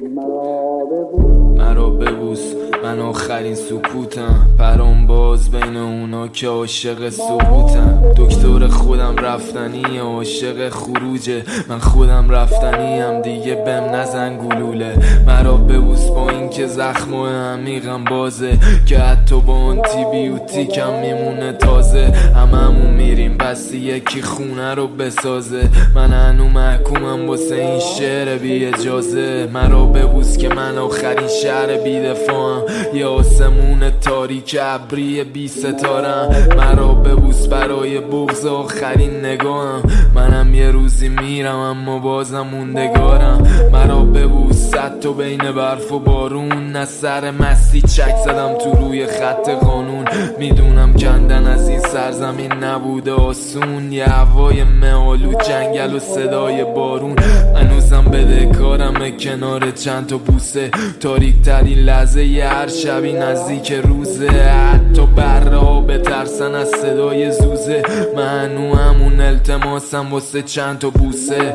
مرا ببوس، من آخرین سکوتم، پرام باز بین اونا که عاشق سقوطم. دکتر خودم رفتنی، عاشق خروجه، من خودم رفتنیم، دیگه بهم نزن گلوله. مرا ببوس با این که زخم و عمیقم بازه، که حتی با آنتی بیوتیکم میمونه تازه. هممون میریم بس یکی خونه رو بسازه، من هنو محکومم واسه این شعر بی اجازه. مرا ببوس که من آخرین شهر بی دفاعم، یه آسمون تاریک ابری بی ستارم. مرا ببوس برای بغض آخرین نگاهم، منم یه روزی میرم اما بازم موندگارم. مرا ببوس صد تا بین برف و بارون، نه سر مستی چک زدم تو روی خط قانون. میدونم کندن از این سرزمین نبوده آسون، یه هوای مه‌آلود جنگل و صدای بارون. هنوزم بدهکارمه کنار چند تا بوسه، تاریک ترین لحظه ی هر شبی نزدیک روزه. حتی بره ها بترسن از صدای زوزه، من هنو همون التماسم واسه چند تا بوسه.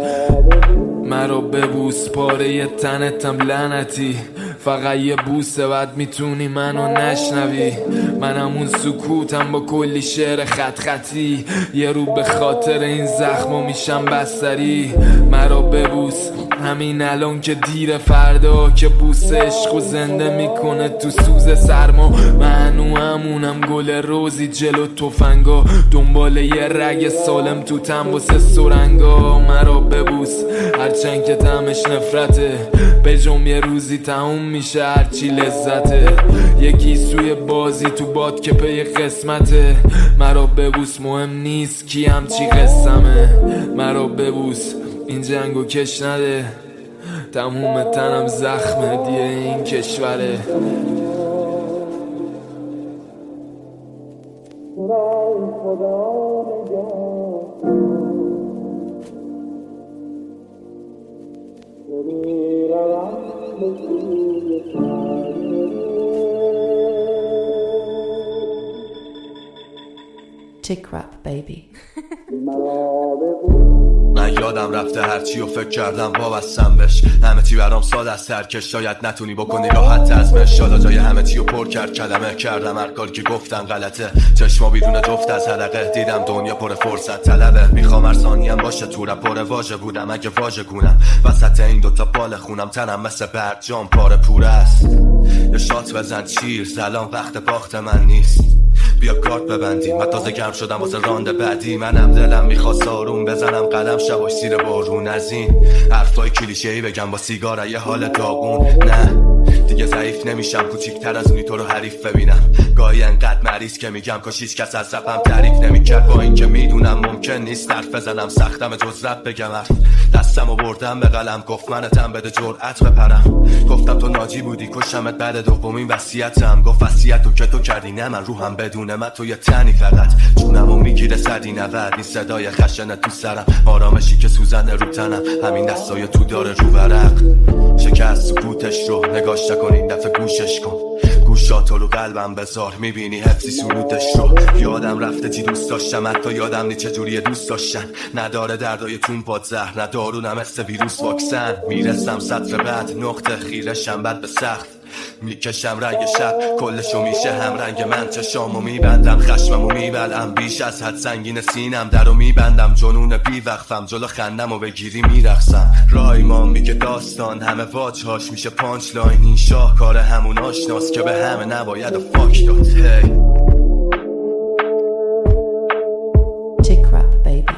مرا ببوس پاره ی تنتم لعنتی، فقط یه بوسه بعد میتونی منو نشنوی. من همون سکوتم با کلی شعر خط خطی، یه رو به خاطر این زخما میشم بستری. مرا ببوس همین الان که دیر، فردا که بوس عشقو زنده میکنه تو سوز سرما. من همونم گل روزی جلو تفنگا، دنبال یه رگ سالم تو تنبوس سرنگا. مرا ببوس هرچند که طعمش نفرته، به جم یه روزی تموم میشه هرچی لذته. یکی سوی بازی تو باد که پی قسمته. مرا ببوس مهم نیست کی همچی قسمه. مرا ببوس این جنگو کش نده، تموم تنم زخمه دیه این کشوره. Tick rap baby. من یادم رفته هرچی و فکر کردم وابستم بهش، همه چی برام ساده است ترکش، شاید نتونی بکنی راحت ازمش. حالا جای همه چی رو پر کرد کلمه، کردم هر کار که گفتم غلطه. چشما بیرون جفت از حلقه، دیدم دنیا پر فرصت طلبه. میخوام هر ثانیم باشه تو رپ پر واژه بودم، اگه واژه گونم وسط این دوتا پال خونم، تنم مثل برجام پاره پوره است. یه شات بزن چیر سلام، وقت باخت من نیست، بیا کارت ببندیم. من تازه گرم شدم واسه راند بعدی، منم دلم میخواست آروم بزنم قدم شباش زیر بارون. از این حرفای کلیشه‌ای بگم با سیگار یه حال داغون. نه دیگه ضعیف نمیشم، کوچیک‌تر از اونی تو رو حریف ببینم. گاهی انقدر مریض که میگم کاش هیچ کس از رپم تعریف نمیکرد، با اینکه میدونم ممکن نیست حرف بزنم، سختم جز رپ بگم. دستمو بردم به قلم، گفت منتم بده جرأت بپرم. گفتم تو ناجی بودی کشمت بعد دومین وصیتم. گفت وصیتو که تو کردی نه من روحم بدون من تو یه تنی، فقط جونمو میگیره 190. این صدای خشن تو سرم، آرامشی که سوزنه رو تنم، همین دستای تو داره رو ورق. شکست سکوتش رو نگاش نکن این دفعه گوشش کن، گوشاتو رو قلبم بذار میبینی حفظی سرودش رو. یادم رفته چی دوست داشتم، حتی یادم نی چجوری دوست داشتن. نداره دردای تون پاد زهر، ندارونم مثل ویروس واکسن. میرسم سطر بعد نقطه خیرشم بعد به سخت، میکشم رنگ شب کلشو میشه هم رنگ من. چشامو میبندم خشممو میبلم، بیش از حد سنگین سینم درو میبندم. جنون بی وقفم جلو خندمو بگیری میرقصم. رایمان میگه داستان همه واجهاش میشه پانچ لاین، این شاهکار همون آشناست که به همه نباید و فاک داد. هی Tick rap baby.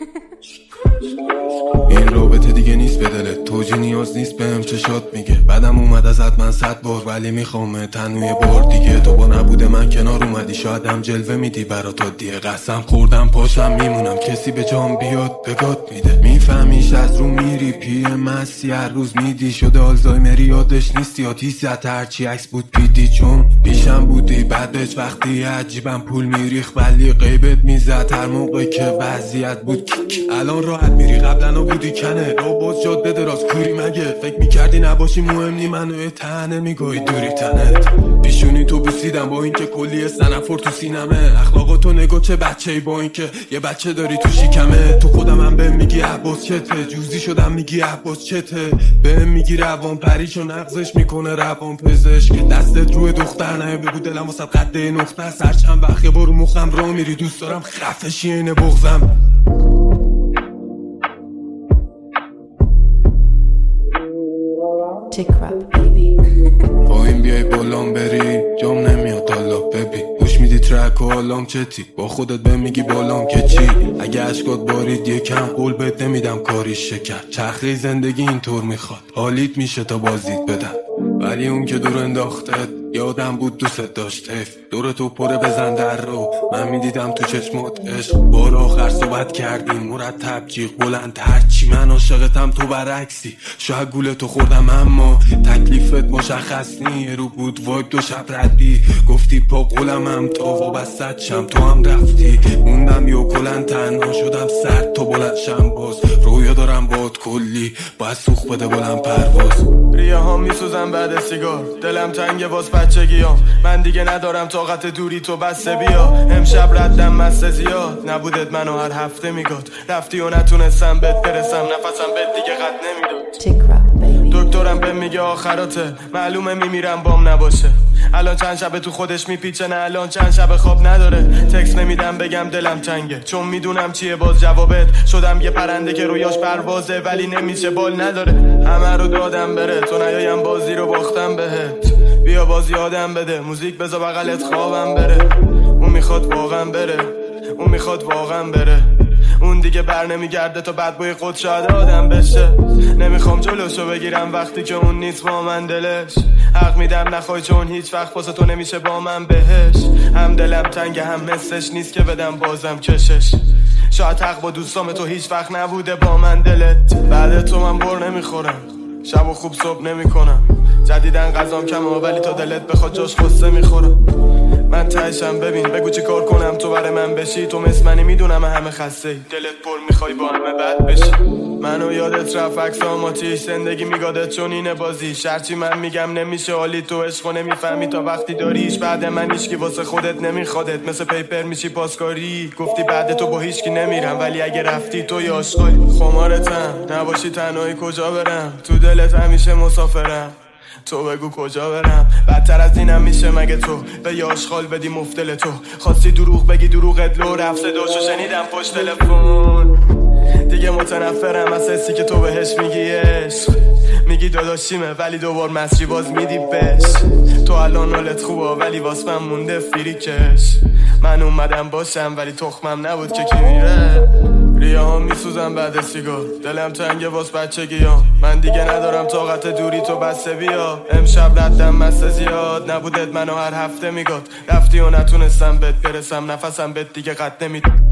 این رابطه دیگه نیست به دلت، توجی نیاز نیست بهم چشات میگه. بعدم اومد ازت من 100 بار، ولی میخوام تنوی بار دیگه. تو با نبود من کنار اومدی، شاید هم جلوه میدی برات دیگه. قسم خوردم پاشم میمونم، کسی به جام بیاد بگات میده. میفهمیش از رو میری پیر مستی، هر روز میدی شده آلزایمری، یادش نیستی یا تیزت هرچی عکس بود پیدی. چون پیشم بودی بعدش وقتی عجیبم پول میریخ، ولی غیبت میزد هر موقع که وضعیت بود. الان راحت میری قبلا بودی کنه، رو باز جاده دراز کوری مگه؟ فکر میکردی نباشی مهم نی منو تنه میگوی دوری تنت پیشونی تو بوسیدم با اینکه کلی سنفر تو سینمه اخلاقاتو نگاه چه بچه‌ای با اینکه یه بچه داری تو شکمه تو خودم هم بهم میگی عباس چته جوزی شدم میگی عباس چته بهم میگی روان پریشو نقضش میکنه روان پزشک دستت روی دختر نه بگو دلم واسه قد نقطه سر چند وقت یه بار مخم را میری دوست دارم خفشی اینه بغضم Chick rap baby. با این بیای بلان بری جام نمیاد حالا ببی گوش میدی ترک و حالام چتی با خودت به میگی بالام که چی اگه عشقات بارید یکم قول بهت نمیدم کاریش شکر چرخه زندگی اینطور میخواد حالیت میشه تا بازدید بدم ولی اون که دور انداختت یادم بود دوست داشت حیف دور تو پره بزن در رو من میدیدم تو چشمات عشق بار آخر صحبت کردیم مرتب جیغ بلند هرچی من عاشقتم تو برعکسی شاید گوله تو خوردم اما تکلیفت مشخص نی رو بود وایب دو شب ردی گفتی پا قولم هم تا وابستت شم تو هم رفتی موندم یا کلن تنها شدم سرد تا بلند شم باز رویا دارم باد کلی باید سوخ بده بلند پرواز ریه ها میسوزم بعد سیگار دلم تنگه باز بچگیام من دیگه ندارم طاقت دوری تو بسته بیا امشب ردم مسته زیاد نبودت منو هر هفته میگاد رفتی و نتونستم بهت برسم نفسم بهت دیگه قد نمیداد Chick rap baby. دکترم به میگه آخراته معلومه میمیرم بام نباشه الان چند شب تو خودش میپیچه نه الان چند شب خواب نداره تکس نمیدم بگم دلم تنگه چون میدونم چیه باز جوابت شدم یه پرنده که رویاش پروازه ولی نمیشه بال نداره همه رو دادم بره تو نیایم بازی رو باختم بهت بیا باز یادم بده موزیک بذار بغلت خوابم بره اون میخواد واقعا بره اون میخواد واقعا بره اون دیگه بر نمیگرده تا بعد بوی خود شاید آدم بشه نمیخوام جلوشو بگیرم وقتی که اون نیست با من دلش حق میدم نخوای چون هیچ وقت واسه تو نمیشه با من بهش هم دلم تنگه هم مثلش نیست که بدم بازم کشش شاید حق با دوستام تو هیچ وقت نبوده با من دلت بعد تو من بر نمیخورم شب و خوب صبح نمیکنم جدیدن غذام کمه ولی تا دلت بخواد جاش خسته میخورم من تهشم ببین بگو چی کار کنم تو برای من بشی تو مثل منی میدونم همه خسته دلت پر میخوای با همه بد بشی منو یادت رفت عکس آماتیش زندگی میگادت چون اینه بازی شرچی من میگم نمیشه حالی تو عشقو نمیفهمی تا وقتی داریش بعد من هیچکی واسه خودت نمیخوادت مثل پیپر میشی پاسکاری گفتی بعد تو با هیچکی نمیرم ولی اگه رفتی تو یاشقای خمارتم نباشی تنهایی کجا برم تو دلت همیشه مسافرم تو بگو کجا برم بدتر از اینم میشه مگه تو به یاشخال بدی مفتل تو خواستی دروغ بگی دروغت لو رفت صداشو شنیدم پشت تلفن دیگه متنفرم از حسی که تو بهش میگی عشق میگی داداشیمه ولی دوبار مسری باز میدی بش تو الان حالت خوبه ولی واس من مونده فیری کش من اومدم باشم ولی تخمم نبود که کی میره ریه ها میسوزم بعد سیگار دلم تنگه واس بچگیام من دیگه ندارم طاقت دوری تو بسته بیا امشب ردم مسته زیاد نبودت منو هر هفته میگاد رفتی و نتونستم بهت برسم نفسم بهت دیگه قد نمیداد